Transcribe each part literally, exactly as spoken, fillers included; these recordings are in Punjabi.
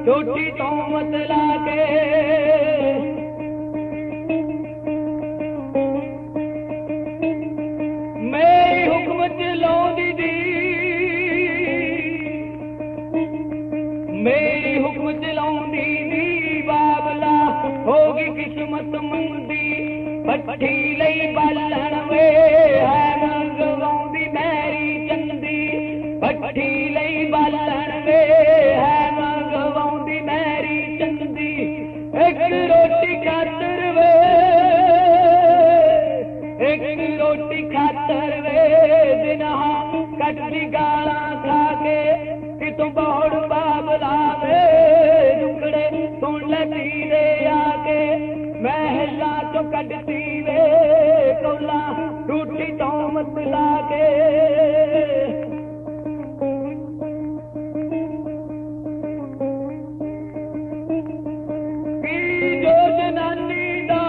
ਰੋਟੀ ਤੋਂ ਮਤ ਲਾ ਕੇ ਮੇਰੀ ਹੁਕਮ ਚਲਾਉਂਦੀ ਦੀ ਮੇਰੀ ਹੁਕਮ ਚਲਾਉਂਦੀ ਦੀ ਬਾਬਲਾ ਹੋ ਗਈ ਕਿਸਮਤ ਮੰਦੀ ਭੱਠੀ ਲਈ ਬਾਲਣ ਵੇ ਹੈ ਮੰਗਵਾਉਂਦੀ ਮੇਰੀ ਚੰਦੀ ਭੱਠੀ ਲਈ ਬਾਲਣ ਵੇ ਹੈ ਮੰਗਵਾਉਂਦੀ ਮੇਰੀ ਚੰਦੀ ਇੱਕ ਰੋਟੀ ਖਾਤਰ ਵੇ ਇੱਕ ਰੋਟੀ ਖਾਤਰ ਵੇ ਦਿਨਾਂ ਕੱਟਦੀ ਗਾਲਾਂ ਖਾ ਕੇ ਕਿਤੋਂ ਬੌੜ ਬਾਬਲਾ ਵੇ ਟੁਕੜੇ ਸੁਣ ਲੈ ਧੀਰੇ ਆ ਕੇ ਮਹਿਲਾਂ ਚੋਂ ਕੱਢਦੀ ਵੇ ਕੋਲਾ ਟੂਟੀ ਤੋਂ ਮਤ ਲਾ ਕੇ ਕੀ ਜੋ ਜਨਾਨੀ ਦਾ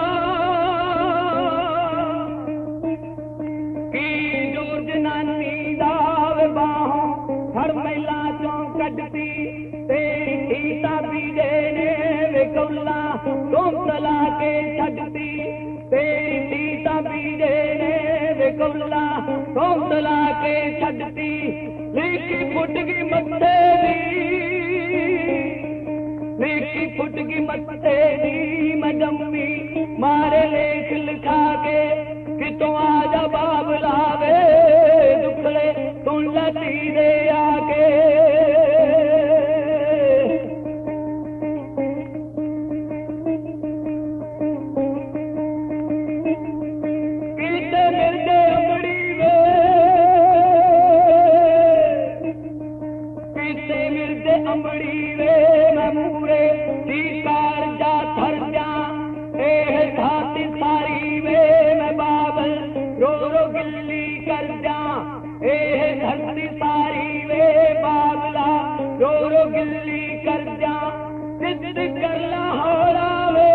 ਕੀ ਜੋ ਜਨਾਨੀ ਦਾ ਵੇ ਬਾਹੋਂ ਹਰ ਮਹਿਲਾਂ ਚੋਂ ਕੱਢਦੀ ਤੇਰੀ ਧੀਤਾ ਬੀਜੇ ਨੇ ਵੇ ਕੋਲਾ ਤੂੰ ਤਲਾ ਕੇ ਛੱਡਦੀ ਤੇਰੀ ਧੀਤਾ ਬੀਜੇ ਨੇ ਵੇ ਕੋਲਾ ਤੂੰ ਤਲਾ ਕੇ ਛੱਡਦੀ ਲੀਕੀ ਫੁੱਟ ਗਈ ਮੱਥੇ ਦੀ ਲੀਕੀ ਫੁੱਟ ਗਈ ਮੱਥੇ ਦੀ ਮੈਂ ਜੰਮੀ ਮਾਰੇ ਲੇਖ ਲਿਖਾ ਕੇ ਕਿਤੋਂ ਆ ਜਾ ਬਾਬਲਾ ਵੇ ਦੁਖਲੇ ਸੁਣ ਲੈ ਧੀਰੇ ਆ ਕੇ ਅੰਬੜੀ ਵੇ ਮੈਂ ਮੂਰੇ ਦੀ ਕਾਰਜਾ ਥਰ ਜਾ ਇਹ ਧਾਤੀ ਸਾਰੀ ਵੇ ਮੈਂ ਬਾਬਲ ਰੋ ਰੋ ਗਿੱਲੀ ਕਰ ਜਾ ਇਹ ਧਰਤੀ ਸਾਰੀ ਵੇ ਬਾਬਲਾ ਰੋ ਰੋ ਗਿੱਲੀ ਕਰ ਜਾ ਜਿੱਦ ਕਰ ਲਾਹੌਰਾ ਵੇ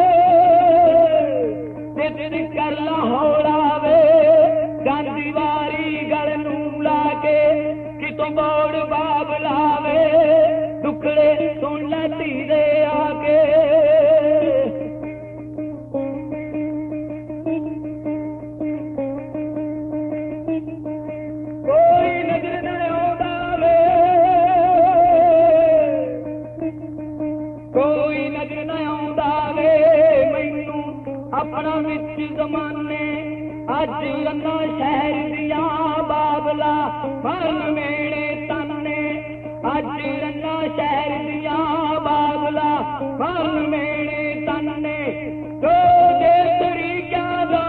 ਜਿੱਦ ਕਰ ਲਾਹੌਰਾ ਵੇ ਗਾਂਧੀ ਵਾਰੀ ਗਲ ਨੂੰ ਲਾ ਕੇ ਕਿਤੋਂ ਬੋੜ ਬਾਬਲਾ ਵੇ ਟੁਕੜੇ ਸੁਣ ਲੈ ਧੀਰੇ ਆ ਕੇ ਕੋਈ ਨਜ਼ਰ ਨਾ ਆਉਂਦਾ ਵੇ ਕੋਈ ਨਜ਼ਰ ਨਾ ਆਉਂਦਾ ਵੇ ਮੈਨੂੰ ਆਪਣਾ ਵਿੱਚ ਜ਼ਮਾਨੇ ਅੱਜ ਅੰਨਾ ਸ਼ਹਿਰ ਦੀਆਂ ਬਾਬਲਾ ਮਨ ਮੇੜੇ ਤਾਨੇ ਅੱਜ ਰੰਨਾ ਸ਼ਹਿਰ ਦੀਆਂ ਬਾਬਲਾ ਮਨ ਮੇੜੇ ਤਾਨੇ ਜੋ ਦੇ ਤਰੀਕਿਆਂ ਦਾ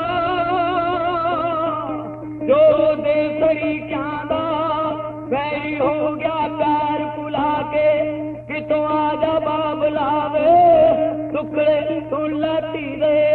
ਜੋ ਦੇ ਤਰੀਕਿਆਂ ਦਾ ਵੈਰੀ ਹੋ ਗਿਆ ਪਿਆਰ ਭੁਲਾ ਕੇ ਕਿਤੋਂ ਆ ਜਾ ਬਾਬਲਾ ਵੇ ਟੁਕੜੇ ਸੁਣ ਲੈ ਧੀਰੇ